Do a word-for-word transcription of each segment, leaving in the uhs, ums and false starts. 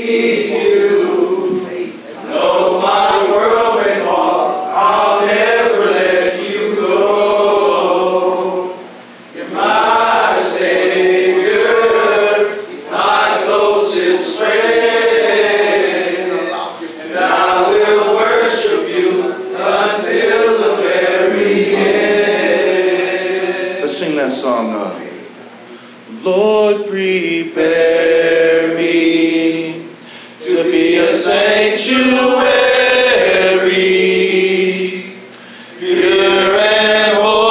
need you. Though my world may fall, I'll never let you go. You're my Savior, my closest friend, and I will worship you until the very end. Let's sing that song. Uh, Lord, prepare me to be a sanctuary, pure and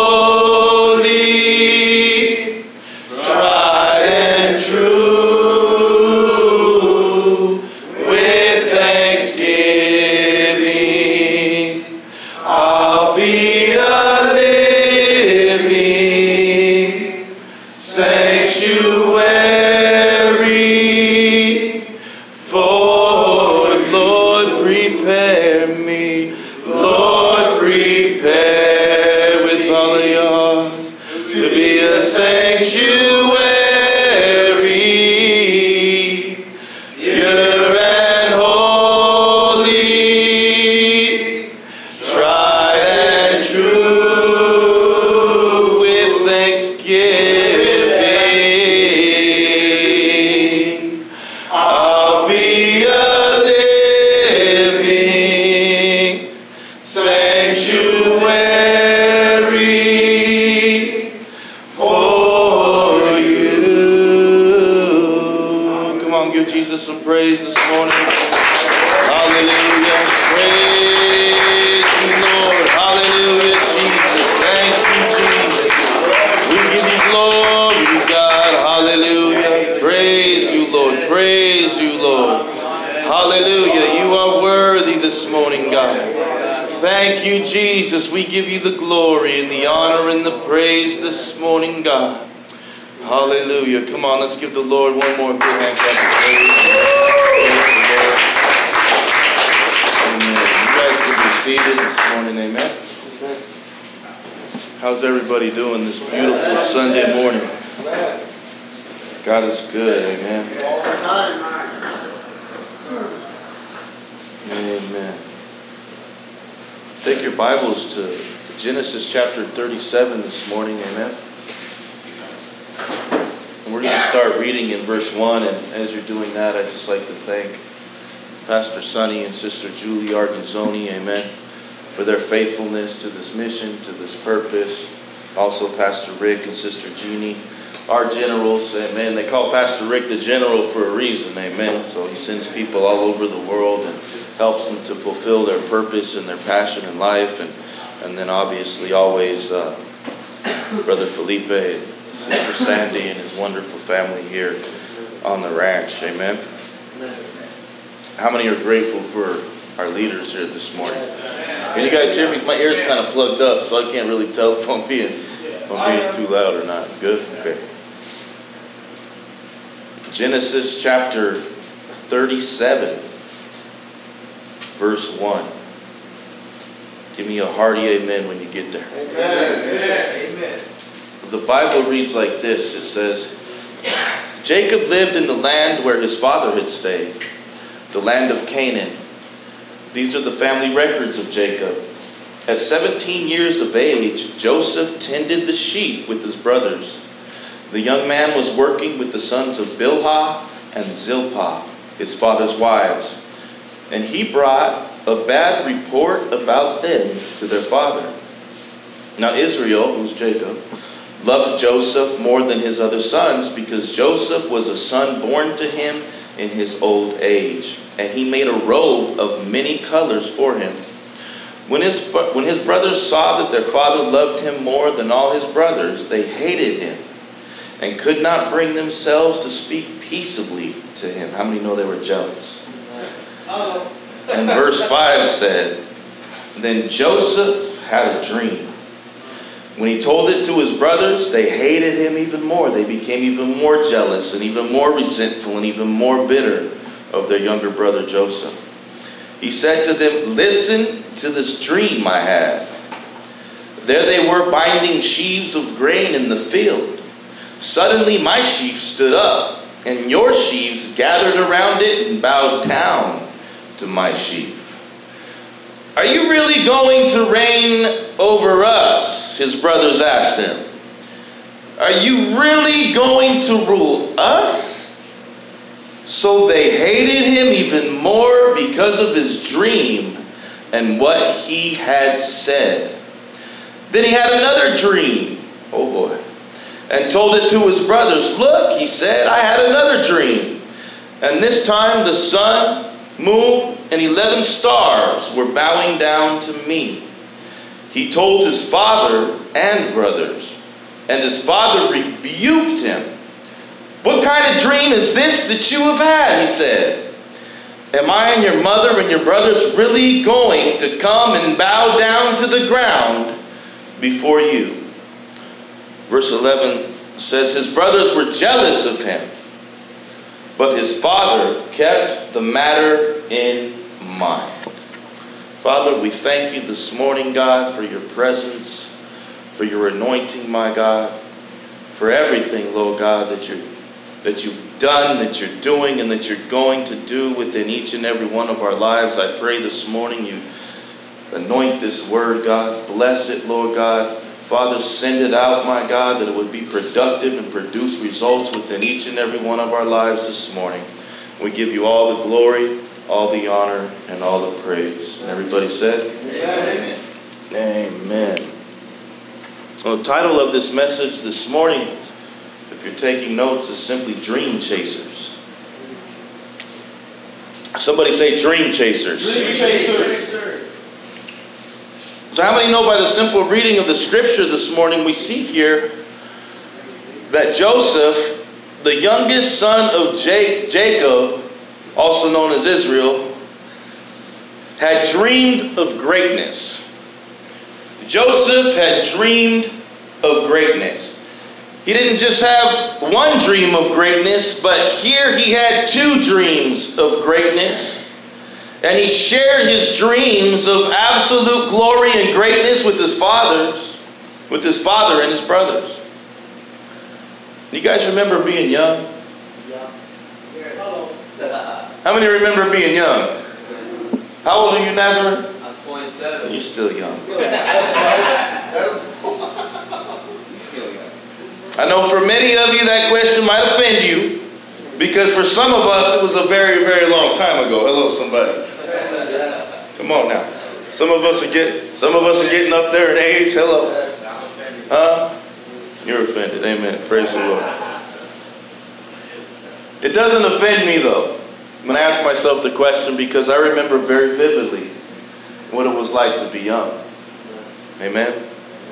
holy, tried and true. With thanksgiving, I'll be a living sanctuary for Lord, prepare me. Lord, prepare with all of your heart to be a sanctuary, pure and holy, tried and true. With thanksgiving, I'll be a living sanctuary for you. Come on, give Jesus some praise this morning. Hallelujah. Praise you, Lord. Hallelujah, Jesus. Thank you, Jesus. We give you glory, God. Hallelujah. Praise you, Lord. Praise you, Lord. Hallelujah. You are worthy this morning, God. Thank you, Jesus. We give you the glory and the honor and the praise this morning, God. Hallelujah. Come on, let's give the Lord one more big hand clap of praise. Amen. You guys can be seated this morning, amen. How's everybody doing this beautiful Sunday morning? God is good, amen. Amen. Take your Bibles to Genesis chapter thirty-seven this morning, amen. And we're going to start reading in verse one, and as you're doing that, I'd just like to thank Pastor Sonny and Sister Julie Arganzoni, amen, for their faithfulness to this mission, to this purpose. Also Pastor Rick and Sister Jeannie, our generals, amen. They call Pastor Rick the general for a reason, amen. So he sends people all over the world and helps them to fulfill their purpose and their passion in life. And, and then obviously always uh, Brother Felipe and Sister Sandy and his wonderful family here on the ranch, amen. How many are grateful for our leaders here this morning? Can you guys hear me? My ear's kind of plugged up, so I can't really tell if I'm being, if I'm being too loud or not. Good? Okay. Genesis chapter thirty-seven, verse one. Give me a hearty amen when you get there. Amen. Amen. The Bible reads like this. It says, Jacob lived in the land where his father had stayed, the land of Canaan. These are the family records of Jacob. At seventeen years of age, Joseph tended the sheep with his brothers. The young man was working with the sons of Bilhah and Zilpah, his father's wives, and he brought a bad report about them to their father. Now Israel, who's Jacob, loved Joseph more than his other sons because Joseph was a son born to him in his old age, and he made a robe of many colors for him. When his, when his brothers saw that their father loved him more than all his brothers, they hated him and could not bring themselves to speak peaceably to him. How many know they were jealous? And verse five said, Then Joseph had a dream. When he told it to his brothers, they hated him even more. They became even more jealous and even more resentful and even more bitter of their younger brother Joseph. He said to them, Listen to this dream I had. There they were binding sheaves of grain in the field. Suddenly my sheaf stood up, and your sheaves gathered around it and bowed down to my sheaf. Are you really going to reign over us? His brothers asked him. Are you really going to rule us? So they hated him even more because of his dream and what he had said. Then he had another dream. Oh boy. And told it to his brothers. Look, he said, I had another dream. And this time the sun, moon, and eleven stars were bowing down to me. He told his father and brothers, and his father rebuked him. What kind of dream is this that you have had? He said. Am I and your mother and your brothers really going to come and bow down to the ground before you? Verse eleven says his brothers were jealous of him, but his father kept the matter in mind. Father, we thank you this morning, God, for your presence, for your anointing, my God, for everything, Lord God, that you're that you've done, that you're doing, and that you're going to do within each and every one of our lives. I pray this morning you anoint this word, God. Bless it, Lord God. Father, send it out, my God, that it would be productive and produce results within each and every one of our lives this morning. We give you all the glory, all the honor, and all the praise. And everybody said? Amen. Amen. Well, the title of this message this morning, if you're taking notes, is simply Dream Chasers. Somebody say Dream Chasers. Dream Chasers. So how many know by the simple reading of the scripture this morning, we see here that Joseph, the youngest son of Jacob, also known as Israel, had dreamed of greatness. Joseph had dreamed of greatness. He didn't just have one dream of greatness, but here he had two dreams of greatness. And he shared his dreams of absolute glory and greatness with his fathers, with his father and his brothers. You guys remember being young? Yeah. How many remember being young? How old are you, Nazareth? I'm twenty-seven. You're still young. I know for many of you that question might offend you, because for some of us it was a very, very long time ago. Hello, somebody. Come on now. Some of us are get, some of us are getting up there in age. Hello. Huh? You're offended. Amen. Praise the Lord. It doesn't offend me though when I ask myself the question, because I remember very vividly what it was like to be young. Amen.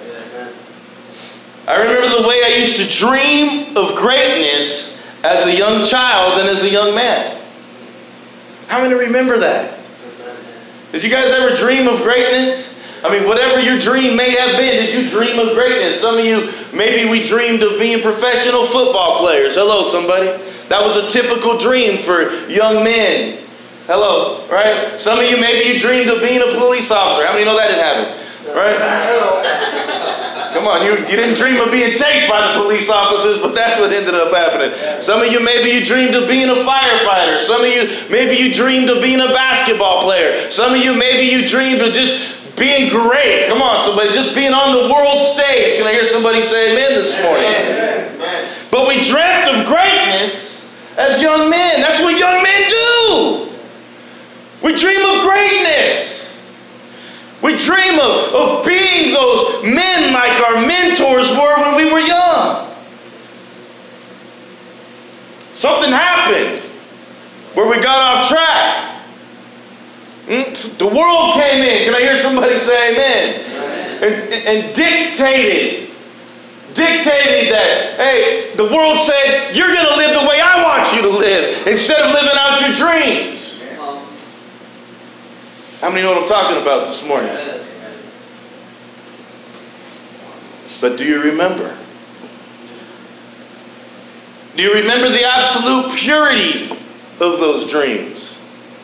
I remember the way I used to dream of greatness as a young child and as a young man. How many remember that? Did you guys ever dream of greatness? I mean, whatever your dream may have been, did you dream of greatness? Some of you, maybe we dreamed of being professional football players. Hello, somebody. That was a typical dream for young men. Hello, right? Some of you, maybe you dreamed of being a police officer. How many know that didn't happen? Right? Come on, you, you didn't dream of being chased by the police officers, but that's what ended up happening. Some of you, maybe you dreamed of being a firefighter. Some of you, maybe you dreamed of being a basketball player. Some of you, maybe you dreamed of just being great. Come on, somebody, just being on the world stage. Can I hear somebody say amen this morning? Amen. But we dreamt of greatness as young men. That's what young men do. We dream of greatness. We dream of, of being those men like our mentors were when we were young. Something happened where we got off track. The world came in. Can I hear somebody say amen? Amen. And, and dictated, dictated that, hey, the world said, you're going to live the way I want you to live instead of living out your dreams. How many know what I'm talking about this morning? But do you remember? Do you remember the absolute purity of those dreams?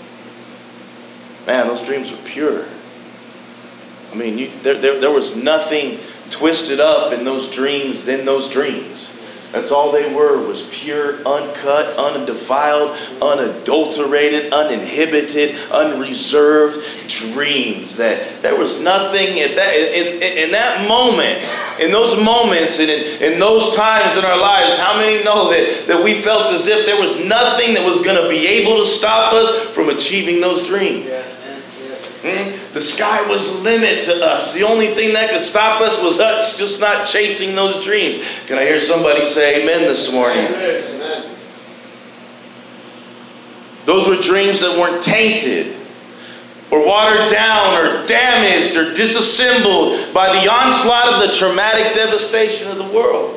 Man, those dreams were pure. I mean, you, there, there, there was nothing twisted up in those dreams than those dreams. That's all they were, was pure, uncut, undefiled, unadulterated, uninhibited, unreserved dreams. That there was nothing at that in, in, in that moment, in those moments and in, in those times in our lives. How many know that, that we felt as if there was nothing that was going to be able to stop us from achieving those dreams? Yeah. Hmm? The sky was the limit to us. The only thing that could stop us was us just not chasing those dreams. Can I hear somebody say amen this morning? Amen. Those were dreams that weren't tainted or watered down or damaged or disassembled by the onslaught of the traumatic devastation of the world.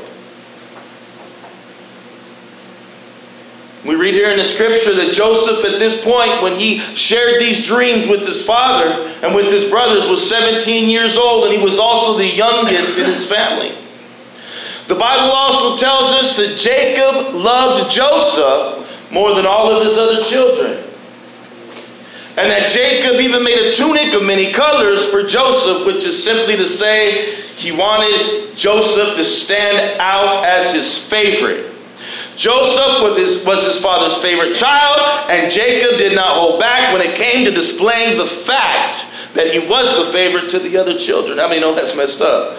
We read here in the scripture that Joseph at this point, when he shared these dreams with his father and with his brothers, was seventeen years old, and he was also the youngest in his family. The Bible also tells us that Jacob loved Joseph more than all of his other children. And that Jacob even made a tunic of many colors for Joseph, which is simply to say he wanted Joseph to stand out as his favorite. Joseph was his, was his father's favorite child, and Jacob did not hold back when it came to displaying the fact that he was the favorite to the other children. How many know that's messed up?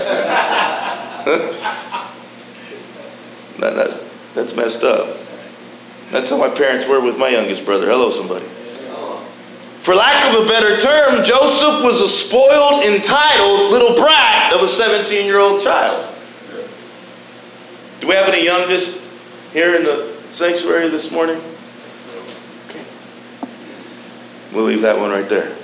that, that, that's messed up. That's how my parents were with my youngest brother. Hello, somebody. For lack of a better term, Joseph was a spoiled, entitled little brat of a seventeen-year-old child. Do we have any youngest here in the sanctuary this morning? Okay. We'll leave that one right there.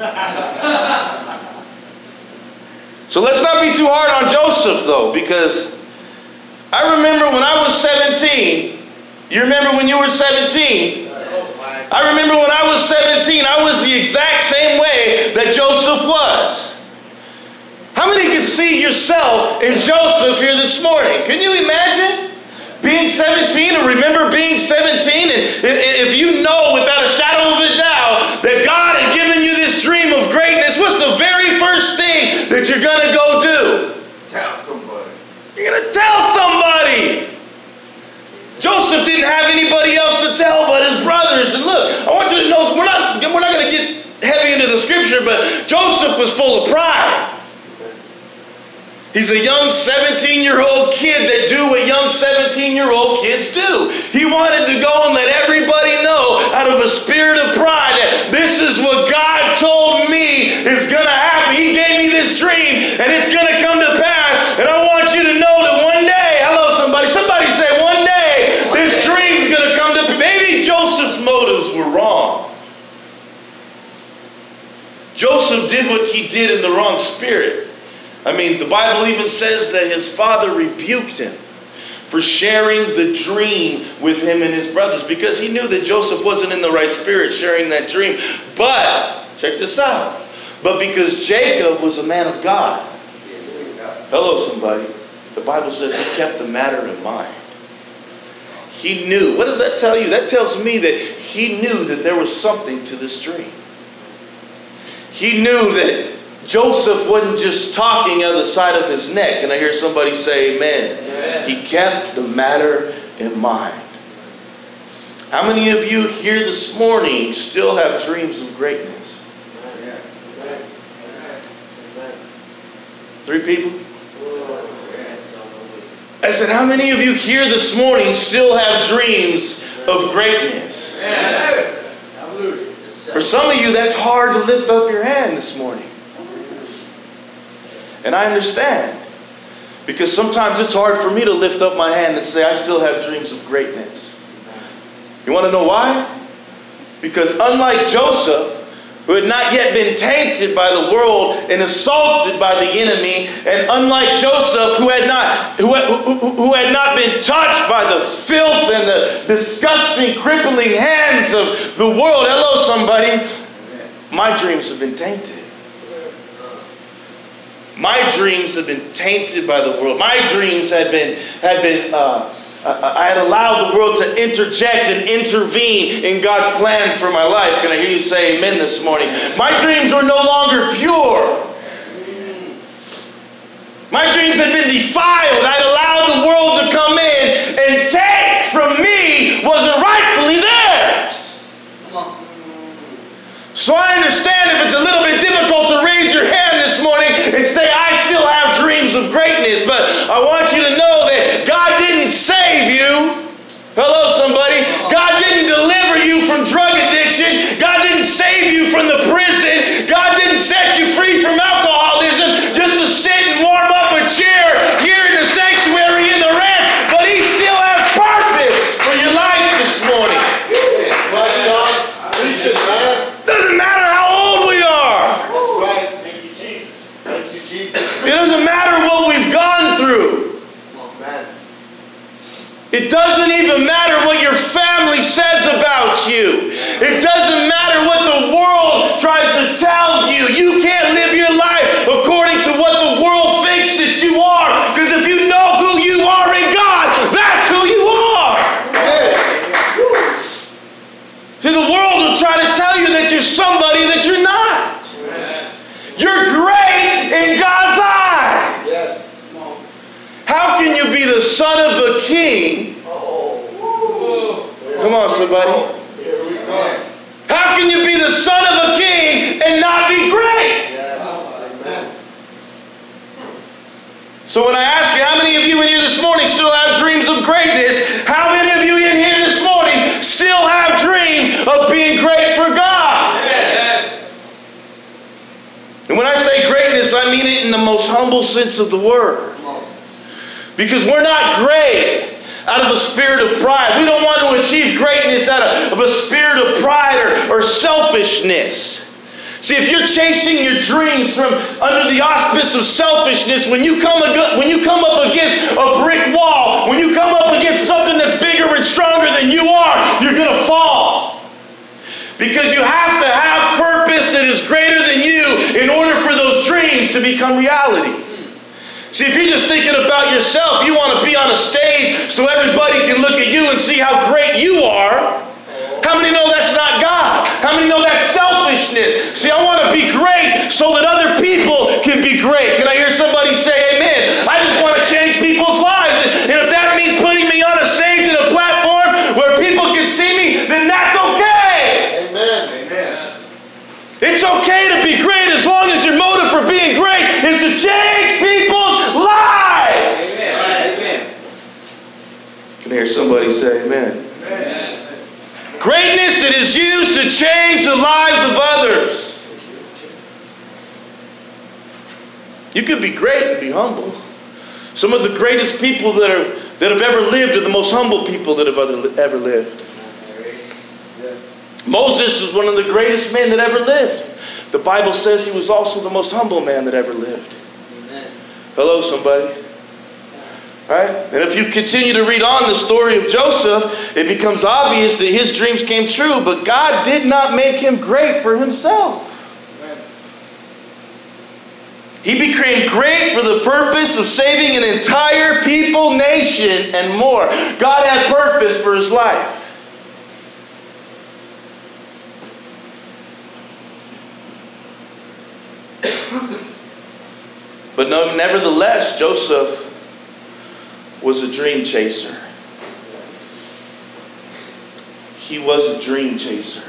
So let's not be too hard on Joseph, though, because I remember when I was seventeen. You remember when you were seventeen? I remember when I was seventeen, I was the exact same way that Joseph was. How many can see yourself in Joseph here this morning? Can you imagine being seventeen, or remember being seventeen, and if you know without a shadow of a doubt that God had given you this dream of greatness, what's the very first thing that you're going to go do? Tell somebody. You're going to tell somebody. Joseph didn't have anybody else to tell but his brothers. And look, I want you to know, we're not, we're not going to get heavy into the scripture, but Joseph was full of pride. He's a young seventeen-year-old kid that do what young seventeen-year-old kids do. He wanted to go and let everybody know out of a spirit of pride that this is what God told me is going to happen. He gave me this dream, and it's going to come to pass. And I want you to know that one day, hello somebody, somebody say one day, this dream's going to come to pass. Maybe Joseph's motives were wrong. Joseph did what he did in the wrong spirit. I mean, the Bible even says that his father rebuked him for sharing the dream with him and his brothers, because he knew that Joseph wasn't in the right spirit sharing that dream. But, check this out, but because Jacob was a man of God. Hello, somebody. The Bible says he kept the matter in mind. He knew. What does that tell you? That tells me that he knew that there was something to this dream. He knew that Joseph wasn't just talking out of the side of his neck. And I hear somebody say amen. Amen. He kept the matter in mind. How many of you here this morning still have dreams of greatness? Amen. Amen. Three people? I said, how many of you here this morning still have dreams of greatness? Amen. For some of you, that's hard to lift up your hand this morning. And I understand, because sometimes it's hard for me to lift up my hand and say, I still have dreams of greatness. You want to know why? Because unlike Joseph, who had not yet been tainted by the world and assaulted by the enemy, and unlike Joseph, who had not, who, who, who had not been touched by the filth and the disgusting, crippling hands of the world, hello somebody, my dreams have been tainted. My dreams had been tainted by the world. My dreams had been, had been, uh, I had allowed the world to interject and intervene in God's plan for my life. Can I hear you say amen this morning? My dreams were no longer pure. My dreams had been defiled. I'd allowed the world to come in and take from me wasn't rightfully theirs. So I understand if it's a little bit difficult to raise your hand this morning and say, I still have dreams of greatness, but I want you to know that God didn't save you. Hello, somebody. God didn't deliver you from drug addiction. God didn't save you from the prison. God didn't set you free from alcoholism just to sit and warm up a chair here in the sanctuary in the ranch. But He still has purpose for your life this morning. Right, John? Preach it, man. Doesn't matter how old we are. That's right. Thank you, Jesus. Thank you, Jesus. It doesn't matter what we've gone through. Man. It doesn't even matter what your family says about you. It doesn't matter what the world tries to tell you. You can't live your life according to what the world thinks that you are. Because if you know who you are in God, that's who you are. See, the world will try to tell you that you're somebody that you're not. You're great in God's eyes. Yes. How can you be the son of a king? Come on, somebody. Here we go. How can you be the son of a king and not be great? Yes. Amen. So when I ask you, how many of you in here this morning still have dreams of greatness? How many of you in here this morning still have dreams of being great for God? Amen. And when I say greatness, I mean it in the most humble sense of the word. Because we're not great out of a spirit of pride. We don't want to achieve greatness out of, of a spirit of pride or, or selfishness. See, if you're chasing your dreams from under the auspice of selfishness, when you come ag- when you come up against a brick wall, when you come up against something that's bigger and stronger than you are, you're going to fall. Because you have to have purpose that is greater than you in order for those dreams to become reality. See, if you're just thinking about yourself, you want to be on a stage so everybody can look at you and see how great you are. How many know that's not God? How many know that's selfishness? See, I want to be great so that other people can be great. Can I hear somebody say amen? I just want to change people's lives. And if that means putting me on a stage and a platform where people can see me, then that's okay. Amen. Amen. It's okay to be great as long as your motive for being great is to change people's lives. Amen. Amen. Can I hear somebody say amen? Amen. Greatness that is used to change the lives of others. You can be great and be humble. Some of the greatest people that are that have ever lived are the most humble people that have other, ever lived. Moses was one of the greatest men that ever lived. The Bible says he was also the most humble man that ever lived. Amen. Hello, somebody. All right? And if you continue to read on the story of Joseph, it becomes obvious that his dreams came true, but God did not make him great for himself. Amen. He became great for the purpose of saving an entire people, nation, and more. God had purpose for his life. But no, nevertheless, Joseph was a dream chaser. He was a dream chaser.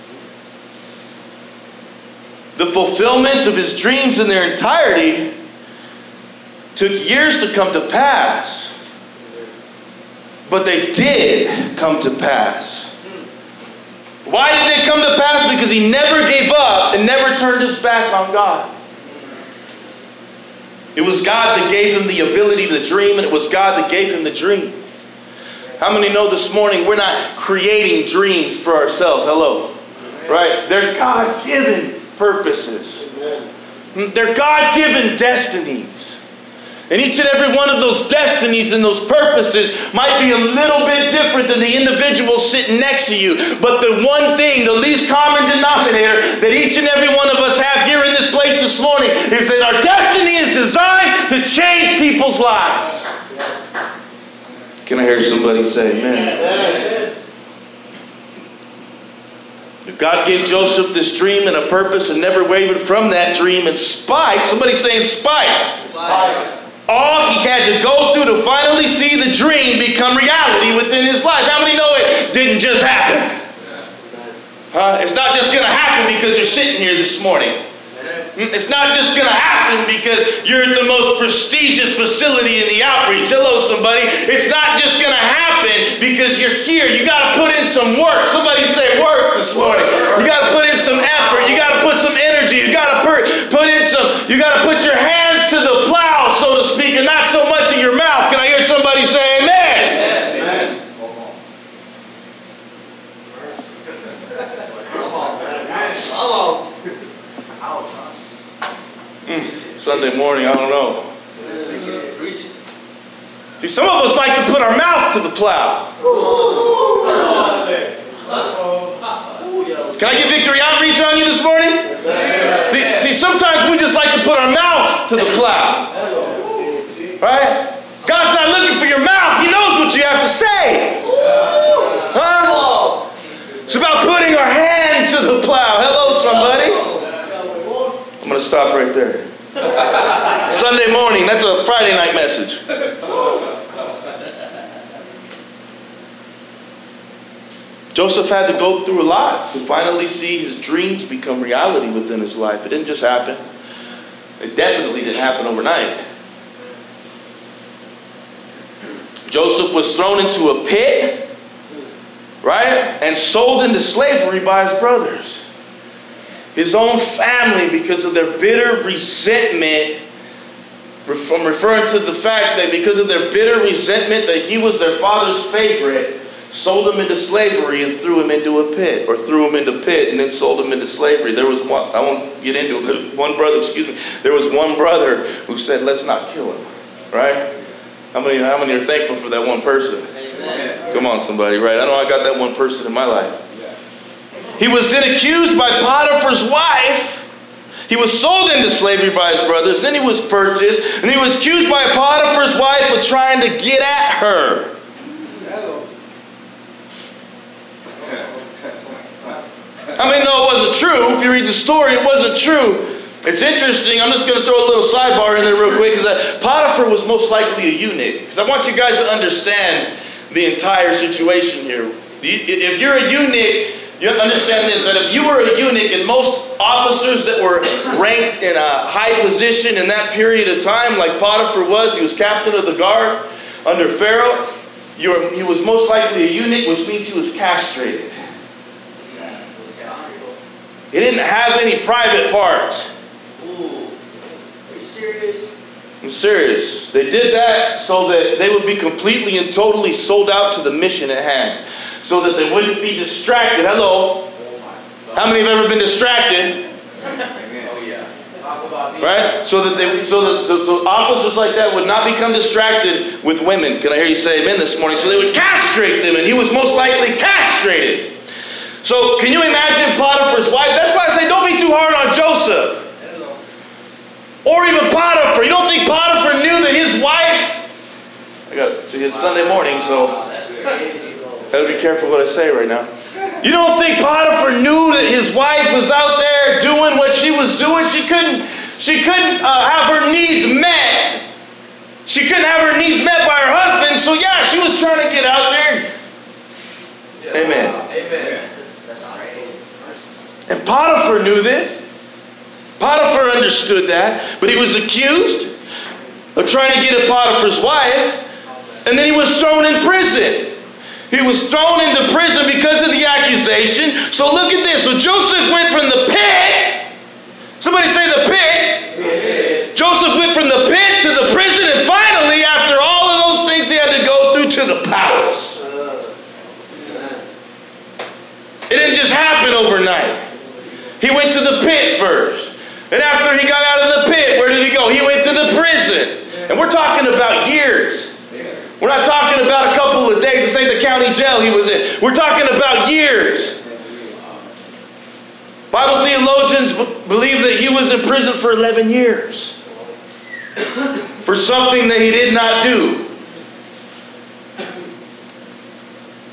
The fulfillment of his dreams in their entirety took years to come to pass. But they did come to pass. Why did they come to pass? Because he never gave up and never turned his back on God. It was God that gave him the ability to dream, and it was God that gave him the dream. How many know this morning we're not creating dreams for ourselves? Hello. Right? They're God-given purposes. They're God-given destinies. And each and every one of those destinies and those purposes might be a little bit different than the individual sitting next to you. But the one thing, the least common denominator that each and every one of us have here in this place this morning is that our destiny is designed to change people's lives. Can I hear somebody say amen? Amen. God gave Joseph this dream and a purpose and never wavered from that dream in spite. Somebody say in spite. Spite. all he had to go through to finally see the dream become reality within his life. How many know it didn't just happen? Huh? It's not just going to happen because you're sitting here this morning. It's not just going to happen because you're at the most prestigious facility in the outreach. Hello, somebody. It's not just going to happen because you're here. You got to put in some work. Somebody say work this morning. You got to put in some effort. You got to put some energy. You got to put, put in some, you got to put your hands to the plow, so to speak, and not so much in your mouth. Can I hear somebody say amen? Amen. Hello. Mm, Sunday morning, I don't know. See, some of us like to put our mouth to the plow. Can I get Victory Outreach on you this morning? See, see, sometimes we just like to put our mouth to the plow. Right? God's not looking for your mouth. He knows what you have to say. Huh? It's about putting our hand to the plow. Hello, somebody. I'm going to stop right there. Sunday morning, that's a Friday night message. Joseph had to go through a lot to finally see his dreams become reality within his life. It didn't just happen. It definitely didn't happen overnight. Joseph was thrown into a pit, right? And sold into slavery by his brothers. His own family, because of their bitter resentment, from referring to the fact that because of their bitter resentment that he was their father's favorite, sold him into slavery and threw him into a pit, or threw him into a pit and then sold him into slavery. There was one, I won't get into it, there's one brother, excuse me, there was one brother who said, let's not kill him, right? How many, how many are thankful for that one person? Amen. Come on, somebody, right? I know I got that one person in my life. He was then accused by Potiphar's wife. He was sold into slavery by his brothers. Then he was purchased. And he was accused by Potiphar's wife of trying to get at her. How many know it wasn't true? If you read the story, it wasn't true. It's interesting. I'm just going to throw a little sidebar in there real quick. Is that Potiphar was most likely a eunuch. Because I want you guys to understand the entire situation here. If you're a eunuch, you understand this, that if you were a eunuch, and most officers that were ranked in a high position in that period of time, like Potiphar was, he was captain of the guard under Pharaoh, you were, he was most likely a eunuch, which means he was castrated. He didn't have any private parts. Ooh, are you serious? I'm serious. They did that so that they would be completely and totally sold out to the mission at hand. So that they wouldn't be distracted. Hello. How many have ever been distracted? Oh yeah. Talk about me. Right? So that they, so that the, the officers like that would not become distracted with women. Can I hear you say amen this morning? So they would castrate them, and he was most likely castrated. So can you imagine Potiphar's wife? That's why I say don't be too hard on Joseph. Or even Potiphar. You don't think Potiphar knew that his wife? I got it's Sunday morning, so gotta be careful what I say right now. You don't think Potiphar knew that his wife was out there doing what she was doing? She couldn't. She couldn't uh, have her needs met. She couldn't have her needs met by her husband. So yeah, she was trying to get out there. Yeah. Amen. Amen. That's right. And Potiphar knew this. Potiphar understood that, but he was accused of trying to get at Potiphar's wife, and then he was thrown in prison. He was thrown into prison because of the accusation. So look at this. So Joseph went from the pit. Somebody say the pit. Pit. Joseph went from the pit to the prison, and finally, after all of those things he had to go through, to the palace. It didn't just happen overnight. He went to the pit first. And after he got out of the pit, where did he go? He went to the prison. And we're talking about years. We're not talking about a couple of days. This ain't the county jail he was in. We're talking about years. Bible theologians b- believe that he was in prison for eleven years. For something that he did not do.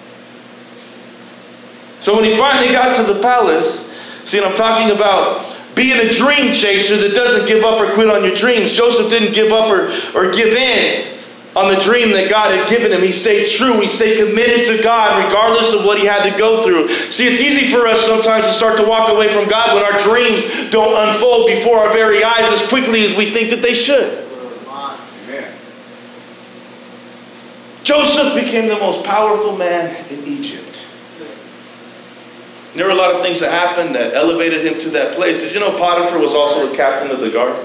So when he finally got to the palace, see, and I'm talking about being a dream chaser that doesn't give up or quit on your dreams. Joseph didn't give up or, or give in on the dream that God had given him. He stayed true. He stayed committed to God regardless of what he had to go through. See, it's easy for us sometimes to start to walk away from God when our dreams don't unfold before our very eyes as quickly as we think that they should. Joseph became the most powerful man in Egypt. There were a lot of things that happened that elevated him to that place. Did you know Potiphar was also the captain of the guard?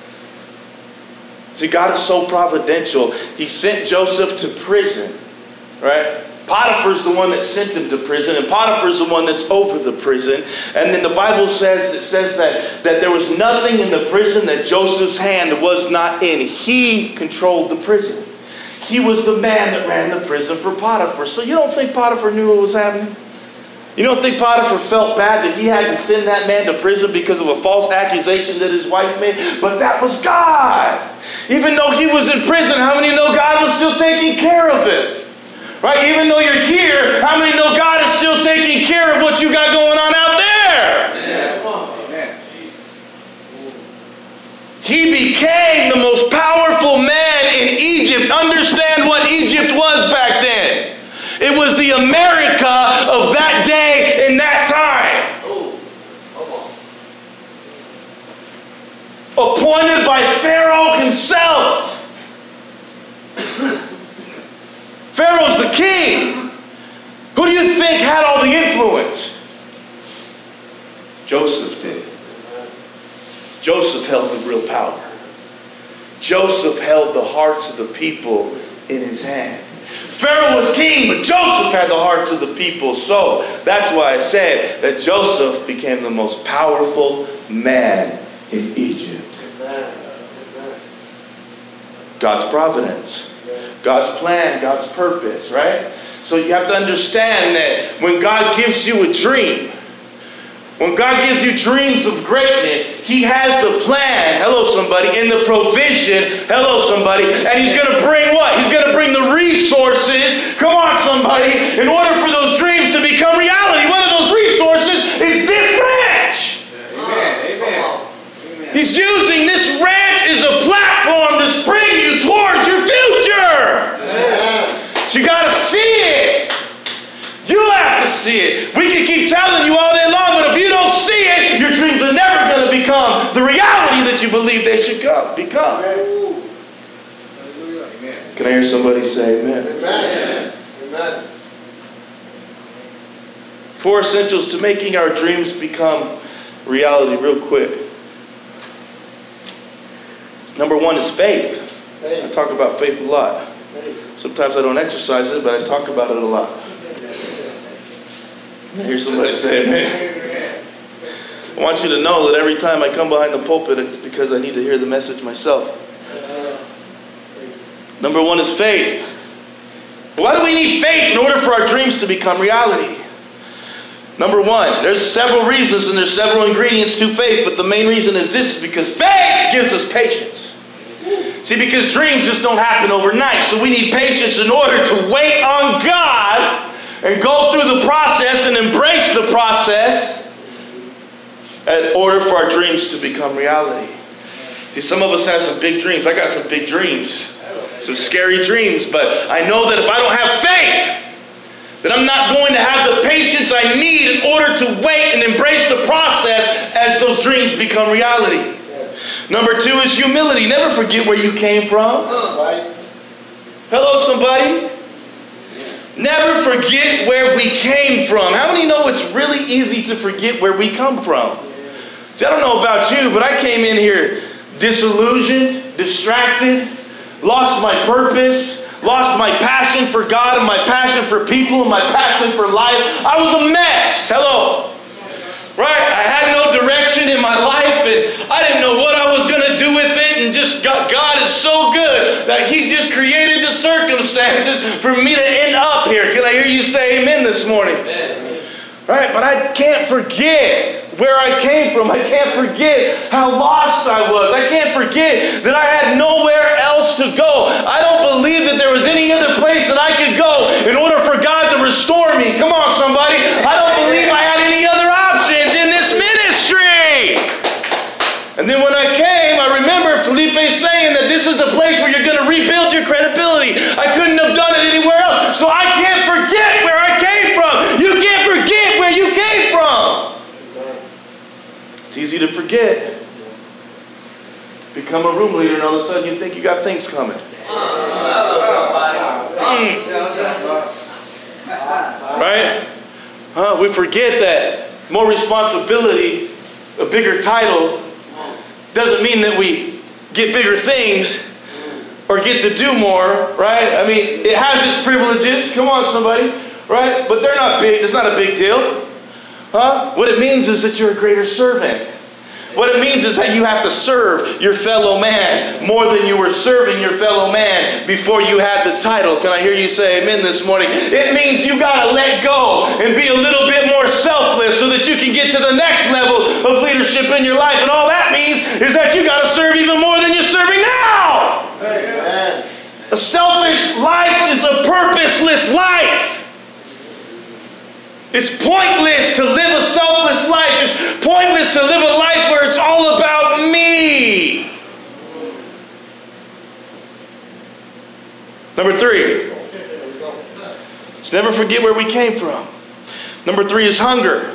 See, God is so providential. He sent Joseph to prison, right? Potiphar's the one that sent him to prison, and Potiphar's the one that's over the prison. And then the Bible says, it says that, that there was nothing in the prison that Joseph's hand was not in. He controlled the prison. He was the man that ran the prison for Potiphar. So you don't think Potiphar knew what was happening? You don't think Potiphar felt bad that he had to send that man to prison because of a false accusation that his wife made? But that was God. Even though he was in prison, how many know God was still taking care of it? Right? Even though you're here, how many know God is still taking care of what you got going on out there? Amen. He became the most powerful man in Egypt. Understand what Egypt was back then. It was the America of that day and that time. Oh, appointed by Pharaoh himself. Pharaoh's the king. Who do you think had all the influence? Joseph did. Joseph held the real power. Joseph held the hearts of the people in his hand. Pharaoh was king, but Joseph had the hearts of the people. So that's why I said that Joseph became the most powerful man in Egypt. God's providence, God's plan, God's purpose, right? So you have to understand that when God gives you a dream, when God gives you dreams of greatness, He has the plan, hello somebody, and the provision, hello somebody, and He's going to bring what? He's going to bring the resources, come on somebody, in order for those dreams to become reality. One of those resources is this ranch. Amen. Amen. He's using this ranch as a platform to spring you towards your future. Amen. So you got to see it. You have to see it. We can keep telling you all day long, but if you don't see it, your dreams are never going to become the reality that you believe they should come, become. Amen. Can I hear somebody say amen? Amen. Amen. Four essentials to making our dreams become reality real quick. Number one is faith. faith. I talk about faith a lot. Faith. Sometimes I don't exercise it, but I talk about it a lot. I hear somebody say amen. I want you to know that every time I come behind the pulpit, it's because I need to hear the message myself. Number one is faith. Why do we need faith in order for our dreams to become reality? Number one, there's several reasons and there's several ingredients to faith, but the main reason is this, because faith gives us patience. See, because dreams just don't happen overnight, so we need patience in order to wait on God and go through the process and embrace the process in order for our dreams to become reality. See, some of us have some big dreams. I got some big dreams, some scary dreams, but I know that if I don't have faith, that I'm not going to have the patience I need in order to wait and embrace the process as those dreams become reality. Number two is humility. Never forget where you came from. Hello, somebody. Never forget where we came from. How many know it's really easy to forget where we come from? I don't know about you, but I came in here disillusioned, distracted, lost my purpose, lost my passion for God and my passion for people and my passion for life. I was a mess. Hello. Right? I had no direction in my life and I didn't know what I was going to do with it, and just God, God is so good that He just created the circumstances for me to end up here. Can I hear you say amen this morning? Amen. Right? But I can't forget where I came from. I can't forget how lost I was. I can't forget that I had nowhere else to go. I don't believe that there was any other place that I could go in order for God to restore me. Come on, somebody. I don't believe I had any other options in this ministry. And then when I came, I remember Felipe saying that this is the place where you're going to rebuild your credibility. I couldn't have done it anywhere else. So I can't forget where I came from. You can't forget where you came from. It's easy to forget. Become a room leader and all of a sudden you think you got things coming. Mm. Right? Huh? We forget that more responsibility, a bigger title, doesn't mean that we get bigger things or get to do more, right? I mean, it has its privileges. Come on, somebody, right? But they're not big. It's not a big deal. Huh? What it means is that you're a greater servant. What it means is that you have to serve your fellow man more than you were serving your fellow man before you had the title. Can I hear you say amen this morning? It means you got to let go and be a little bit more selfless so that you can get to the next level of leadership in your life. And all that means is that you got to serve even more than you're serving now. Amen. A selfish life is a purposeless life. It's pointless to live a selfless life. It's pointless to live a life where it's all about me. Number three. Let's never forget where we came from. Number three is hunger.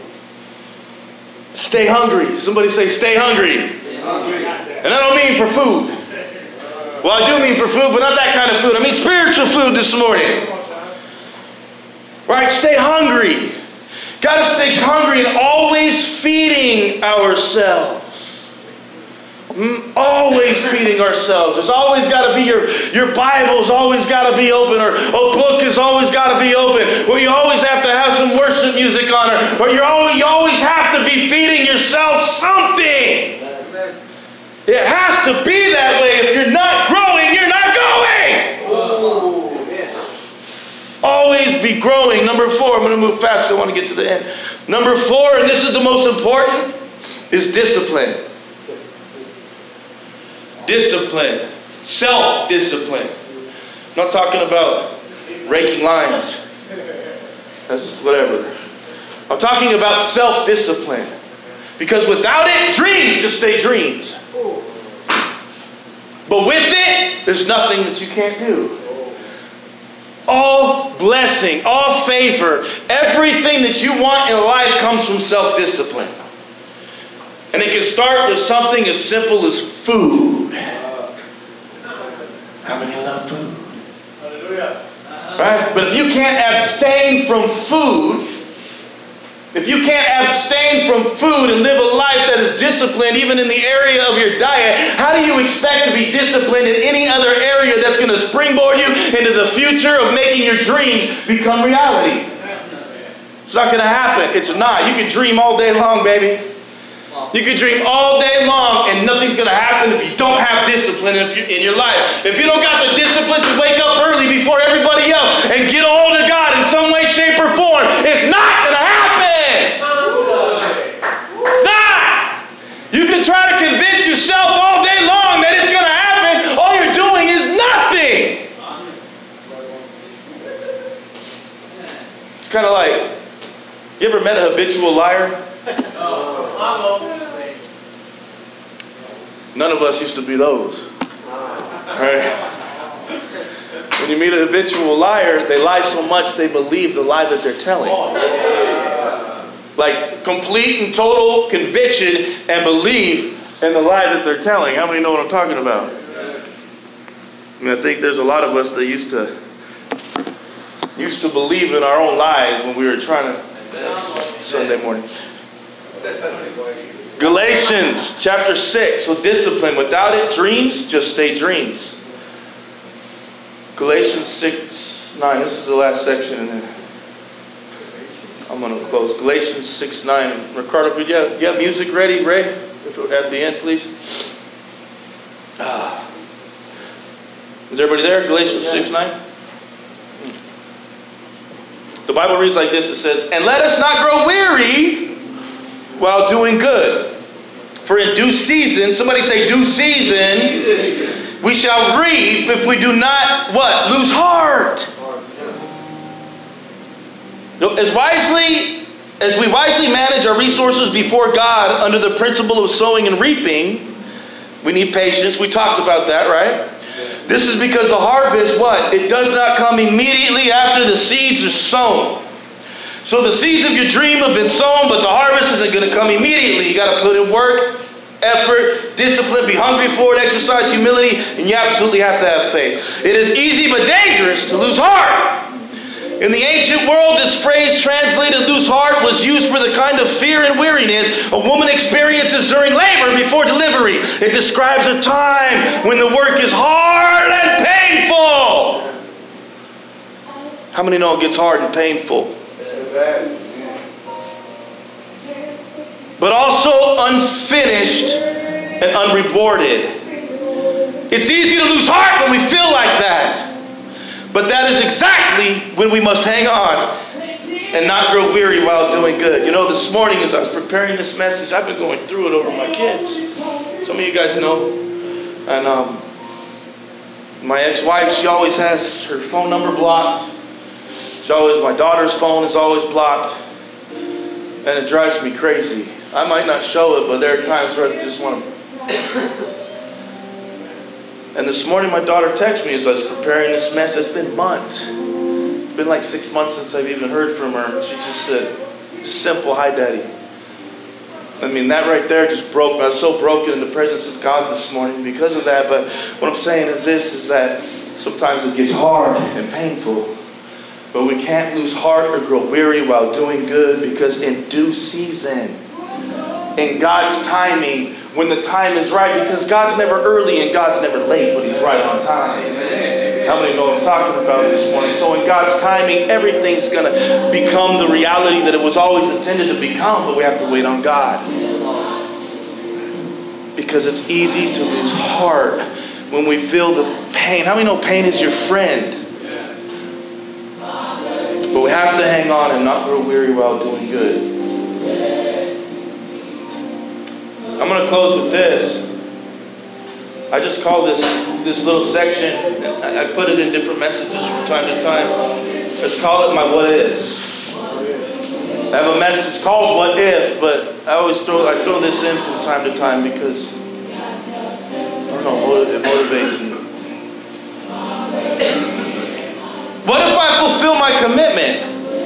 Stay hungry. Somebody say stay hungry. Stay hungry. And I don't mean for food. Well, I do mean for food, but not that kind of food. I mean spiritual food this morning. Right? Stay hungry. Got to stay hungry and always feeding ourselves. Mm, always feeding ourselves. There's always got to be your, your Bible's always got to be open, or a book has always got to be open, or you always have to have some worship music on it, or you're always, you always have to be feeding yourself something. It has to be that way. If you're not growing, you're not going. Oh. Always be growing. Number four, I'm going to move fast, so I want to get to the end. Number four, and this is the most important, is discipline. Discipline. Self-discipline. I'm not talking about raking lines. That's whatever. I'm talking about self-discipline. Because without it, dreams just stay dreams. But with it, there's nothing that you can't do. All blessing, all favor, everything that you want in life comes from self-discipline. And it can start with something as simple as food. How many love food? Hallelujah. Right? But if you can't abstain from food, if you can't abstain from food and live a life that is disciplined, even in the area of your diet, how do you expect to be disciplined in any other area that's going to springboard you into the future of making your dreams become reality? It's not going to happen. It's not. You can dream all day long, baby. You can dream all day long and nothing's going to happen if you don't have discipline in your life. If you don't got the discipline to wake up early before everybody else and get a hold of God in some way, shape, or form, it's not going to happen. It's not. You can try to convince yourself all day long that it's going to happen. All you're doing is nothing. It's kind of like, you ever met a habitual liar? None of us used to be those. Right? When you meet a habitual liar, they lie so much they believe the lie that they're telling. Like complete and total conviction and belief in the lie that they're telling. How many know what I'm talking about? I mean, I think there's a lot of us that used to used to believe in our own lies when we were trying to Sunday morning. Galatians chapter six. So discipline. Without it, dreams just stay dreams. Galatians six nine. This is the last section, and then I'm going to close. Galatians six nine. Ricardo, could you have, you have music ready, Ray? If it, at the end, please. Ah. Is everybody there? Galatians six nine. The Bible reads like this. It says, "And let us not grow weary while doing good. For in due season," somebody say due season, "we shall reap if we do not," what? "Lose heart." As wisely as we wisely manage our resources before God under the principle of sowing and reaping, we need patience. We talked about that, right? This is because the harvest, what? It does not come immediately after the seeds are sown. So the seeds of your dream have been sown, but the harvest isn't going to come immediately. You got to put in work, effort, discipline, be hungry for it, exercise humility, and you absolutely have to have faith. It is easy but dangerous to lose heart. In the ancient world, this phrase translated lose heart was used for the kind of fear and weariness a woman experiences during labor before delivery. It describes a time when the work is hard and painful. How many know it gets hard and painful? But also unfinished and unrewarded. It's easy to lose heart when we feel like that. But that is exactly when we must hang on and not grow weary while doing good. You know, this morning as I was preparing this message, I've been going through it over my kids. Some of you guys know. And um, my ex-wife, she always has her phone number blocked. She always, my daughter's phone is always blocked. And it drives me crazy. I might not show it, but there are times where I just want to... And this morning my daughter texted me as I was preparing this message. It's been months. It's been like six months since I've even heard from her. She just said, just simple, hi daddy. I mean, that right there just broke me. I was so broken in the presence of God this morning because of that. But what I'm saying is this, is that sometimes it gets hard and painful. But we can't lose heart or grow weary while doing good, because in due season, in God's timing, when the time is right, because God's never early and God's never late, but He's right on time. Amen. How many know what I'm talking about this morning? So in God's timing, everything's going to become the reality that it was always intended to become, but we have to wait on God. Because it's easy to lose heart when we feel the pain. How many know pain is your friend? But we have to hang on and not grow weary while doing good. I'm going to close with this. I just call this this little section, and I put it in different messages from time to time. Let's call it my what ifs. I have a message called What If, but I always throw I throw this in from time to time because I don't know, it motivates me. What if I fulfill my commitment?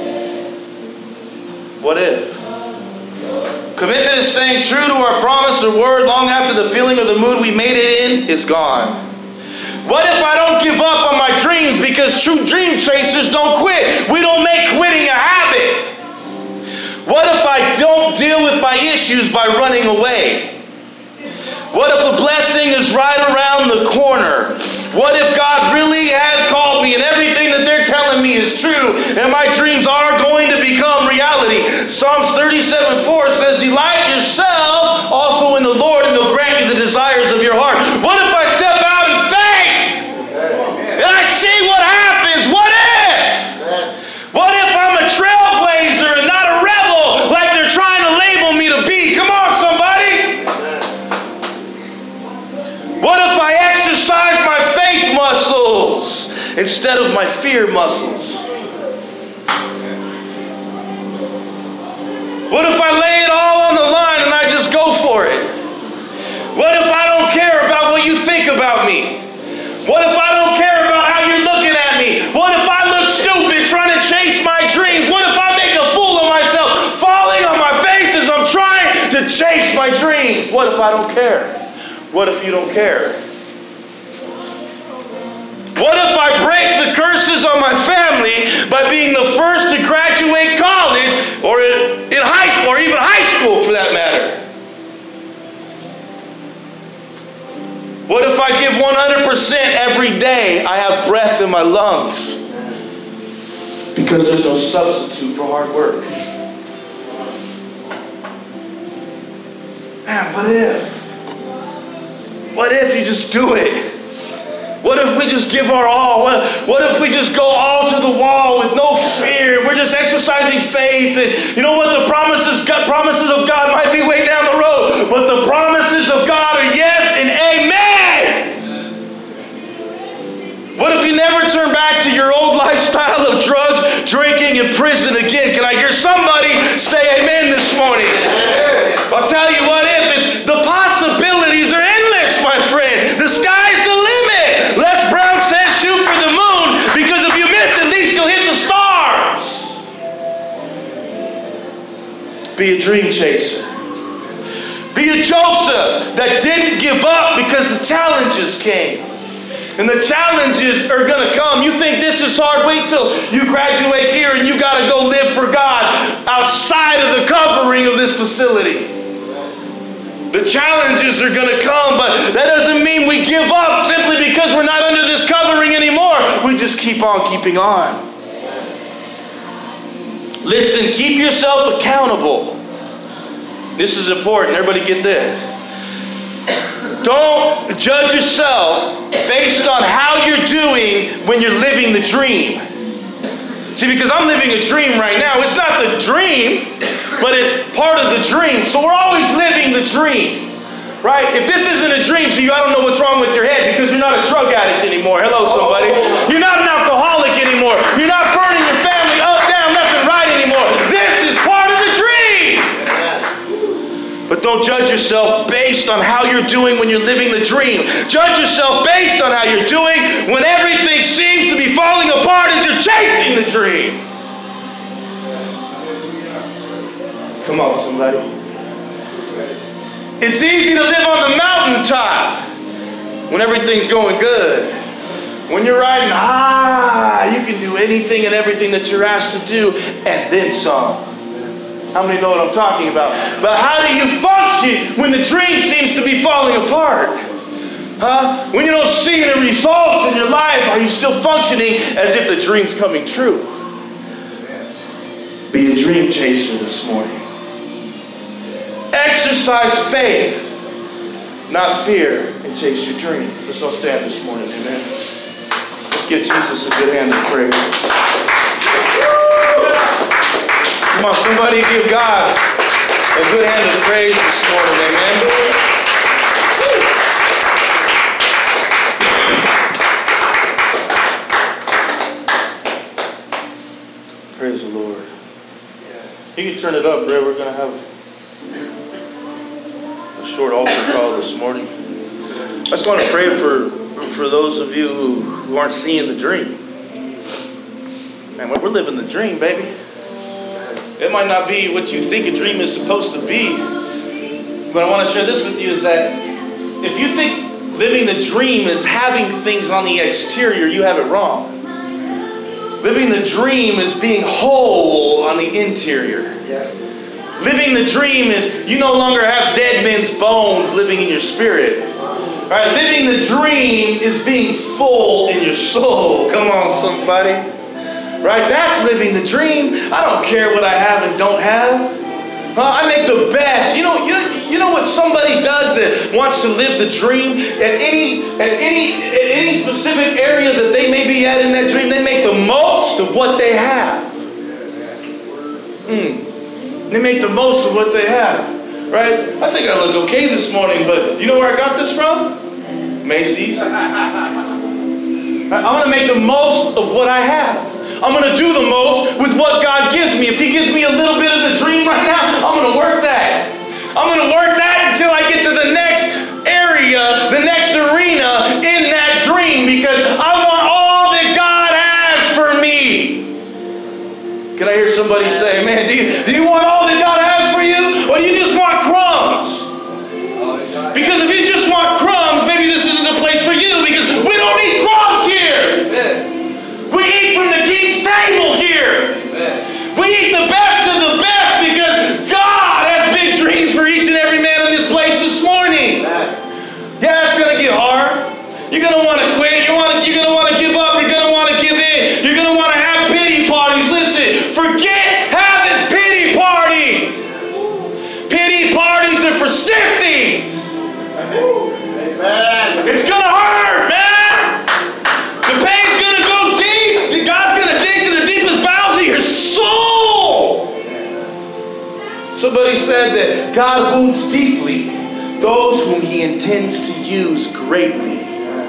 What if? Commitment is staying true to our promise or word long after the feeling or the mood we made it in is gone. What if I don't give up on my dreams, because true dream chasers don't quit? We don't make quitting a habit. What if I don't deal with my issues by running away? What if a blessing is right around the corner? What if God really has called me and everything that they're telling me is true and my dreams are going to become reality? Psalms thirty-seven four says, delight yourself also in the Lord, and He'll grant you the desires of your heart. What if I step out in faith and I see what happens? What if? What if I'm a trailblazer and not a rebel like they're trying to label me to be? Come on, somebody. What if I exercise my faith muscles instead of my fear muscles? What if I lay it all on the line and I just go for it? What if I don't care about what you think about me? What if I don't care about how you're looking at me? What if I look stupid trying to chase my dreams? What if I make a fool of myself, falling on my face as I'm trying to chase my dreams? What if I don't care? What if you don't care? What if I break the curses on my family by being the first to graduate college, or in, in high school, or even high school for that matter? What if I give one hundred percent every day I have breath in my lungs? Because there's no substitute for hard work. Man, what if? What if you just do it? What if we just give our all? What, what if we just go all to the wall with no fear? We're just exercising faith. And you know what? The promises, God, promises of God might be way down the road, but the promises of God are yes and amen. What if you never turn back to your old lifestyle of drugs, drinking, and prison again? Can I hear somebody say I'll tell you what, if it's the possibilities are endless, my friend. The sky's the limit. Les Brown says shoot for the moon, because if you miss, at least you'll hit the stars. Be a dream chaser. Be a Joseph that didn't give up because the challenges came. And the challenges are going to come. You think this is hard? Wait till you graduate here and you got to go live for God outside of the covering of this facility. The challenges are going to come, but that doesn't mean we give up simply because we're not under this covering anymore. We just keep on keeping on. Listen, keep yourself accountable. This is important. Everybody get this. Don't judge yourself based on how you're doing when you're living the dream. See, because I'm living a dream right now. It's not the dream, but it's part of the dream. So we're always living the dream, right? If this isn't a dream to you, I don't know what's wrong with your head, because you're not a drug addict anymore. Hello, somebody. You're not an alcoholic anymore. You're not burning your family up, down, left, and right anymore. This is part of the dream. But don't judge yourself based on how you're doing when you're living the dream. Judge yourself based on how you're doing when everything seems to be falling apart as you're chasing the dream. Come on, somebody. It's easy to live on the mountaintop when everything's going good. When you're riding high, you can do anything and everything that you're asked to do, and then some. How many know what I'm talking about? But how do you function when the dream seems to be falling apart? Huh? When you don't see any results in your life, are you still functioning as if the dream's coming true? Be a dream chaser this morning. Exercise faith, not fear, and chase your dreams. Let's all stand this morning, amen. Let's give Jesus a good hand of praise. Come on, somebody give God a good hand of praise this morning, amen. Praise the Lord. You can turn it up, Ray. We're going to have a short altar call this morning. I just want to pray for, for those of you who, who aren't seeing the dream. Man, we're living the dream, baby. It might not be what you think a dream is supposed to be. But I want to share this with you, is that if you think living the dream is having things on the exterior, you have it wrong. Living the dream is being whole on the interior. Yes. Living the dream is you no longer have dead men's bones living in your spirit. All right, living the dream is being full in your soul. Come on, somebody. Right? That's living the dream. I don't care what I have and don't have. Uh, I make the best. You know, you know, you know what somebody does that wants to live the dream at any at any at any specific area that they may be at in that dream, they make the most of what they have. Mm. They make the most of what they have. Right? I think I look okay this morning, but you know where I got this from? Macy's. I'm going to make the most of what I have. I'm going to do the most with what God gives me. If He gives me a little bit of the dream right now, I'm going to work that. I'm going to work that until I get to the next area, the next arena in that dream, because I want all that God has for me. Can I hear somebody say, man, do you, do you want all that God has for you? Or do you just want crumbs? Because if you just want crumbs, maybe this isn't the place for you, because we don't eat crumbs here. We eat from the King's table here. We eat the best of the best because God has big dreams for each and every man in this place this morning. Yeah, it's going to get hard. You're going to want to quit. You're, want to, you're going to want to give up. You're going to want to give in. You're going to want to have pity parties. Listen, forget having pity parties. Pity parties are for sissies. Amen. It's going to hurt, man. The pain's going to go deep. God's going to dig to the deepest bowels of your soul. Somebody said that God wounds deeply those whom He intends to use greatly.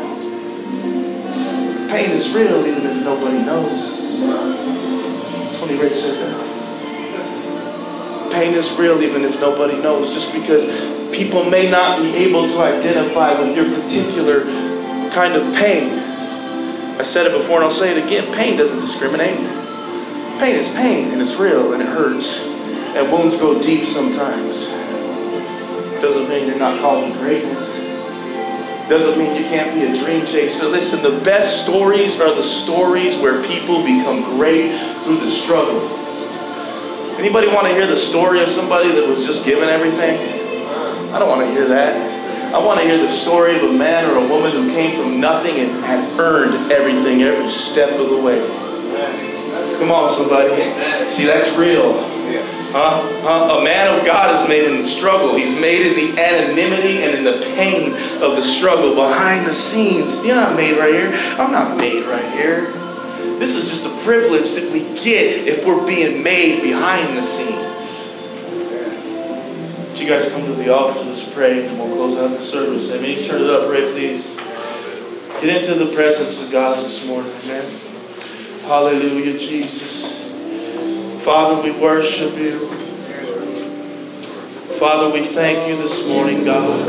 Pain is real even if nobody knows. Tony Ray said that. Pain is real even if nobody knows, just because people may not be able to identify with your particular kind of pain. I said it before and I'll say it again. Pain doesn't discriminate. Pain is pain, and it's real, and it hurts. And wounds go deep sometimes. Doesn't mean you're not called to greatness. Doesn't mean you can't be a dream chaser. Listen, the best stories are the stories where people become great through the struggle. Anybody want to hear the story of somebody that was just given everything? I don't want to hear that. I want to hear the story of a man or a woman who came from nothing and had earned everything every step of the way. Come on, somebody. See, that's real. Huh? Huh? A man of God is made in the struggle. He's made in the anonymity and in the pain of the struggle behind the scenes. You're not made right here. I'm not made right here. This is just a privilege that we get if we're being made behind the scenes. Would you guys come to the altar? Let's pray and we'll close out the service. I mean, turn it up, Ray, please. Get into the presence of God this morning, amen. Hallelujah, Jesus. Father, we worship you. Father, we thank you this morning, God.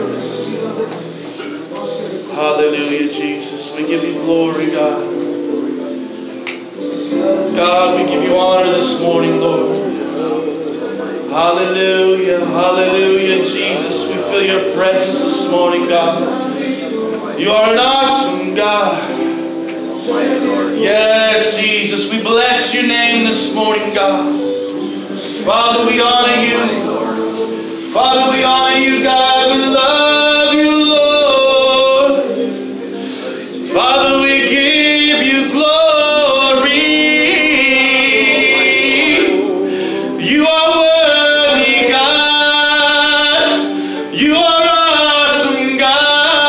Hallelujah, Jesus. We give you glory, God. God, we give you honor this morning, Lord. Hallelujah, hallelujah, Jesus. We feel your presence this morning, God. You are an awesome God. Yes, Jesus, we bless your name this morning, God. Father, we honor you. Father, we honor you, God. We love you, Lord. Father, we give you glory. You are worthy, God. You are awesome, God.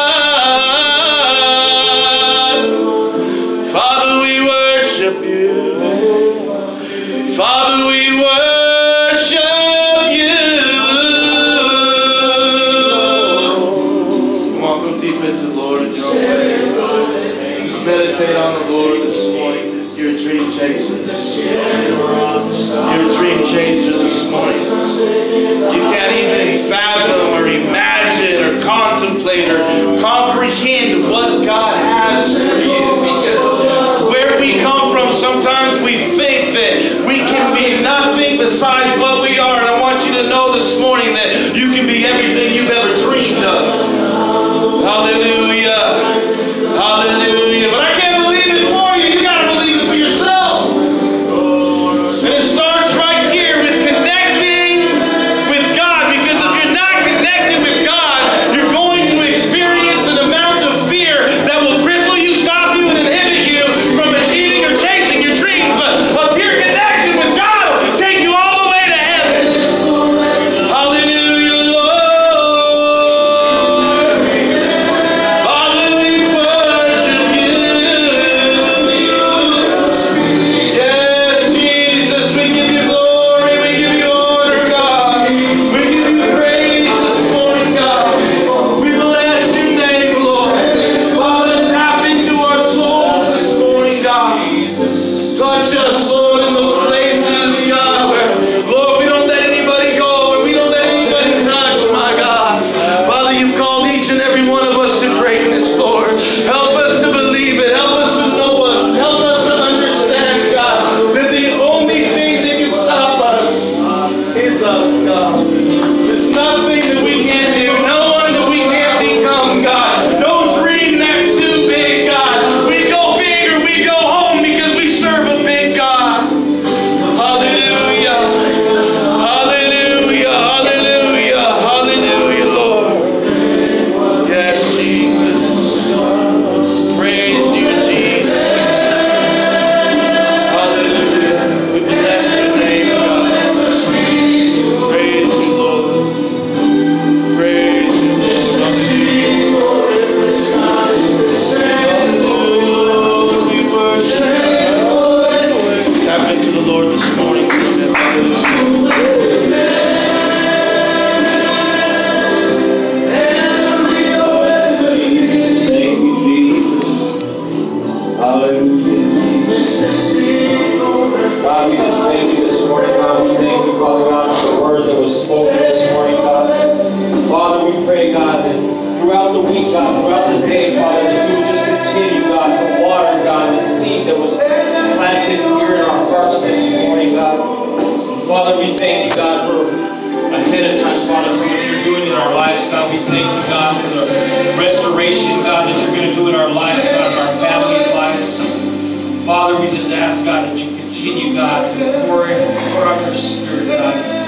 Father, we worship you. Father, we worship you. Come on, go deep into the Lord and your way. Just meditate on the Lord this morning. You're a dream chaser. You're a dream chaser this morning. You can't even fathom or imagine or contemplate or comprehend what God has for you because of where we come from. Sometimes we think that we can be nothing besides what we are. And I want you to know this morning that you can be everything you've ever dreamed of. Hallelujah. Hallelujah. But I can't believe it for you. You got to believe it for yourself. And it starts right here with connecting with God. Because if you're not connected with God, you're going to experience an amount of fear that will cripple you, stop you, and inhibit you from achieving or chasing your dreams. But a pure connection with God will take you all the way to heaven. Hallelujah, Lord. God, we thank you, God, for the restoration, God, that you're going to do in our lives, God, in our families' lives. Father, we just ask, God, that you continue, God, to pour, in, pour out your Spirit, God,